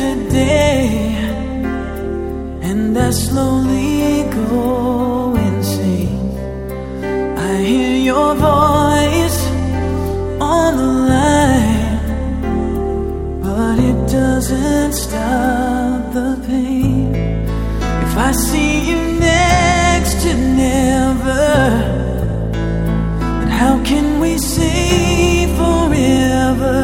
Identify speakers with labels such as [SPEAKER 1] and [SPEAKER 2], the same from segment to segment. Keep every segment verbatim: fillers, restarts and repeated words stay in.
[SPEAKER 1] every day, and I slowly go insane. I hear your voice on the line, but it doesn't stop the pain. If I see you next to never, then how can we say forever?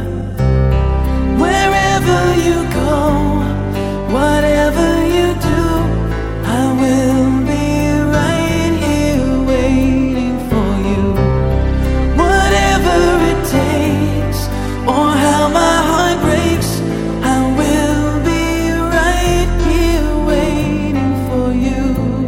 [SPEAKER 1] Wherever you go, whatever you do, I will be right here waiting for you. Whatever it takes, or how my heart breaks, I will be right here waiting for you.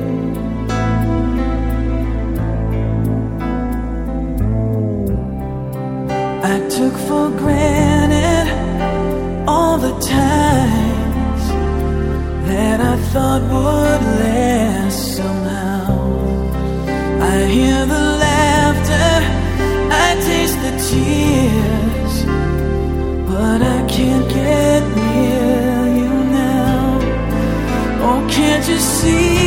[SPEAKER 1] I took for granted all the times that I thought would last somehow. I hear the laughter, I taste the tears, but I can't get near you now. Oh, can't you see?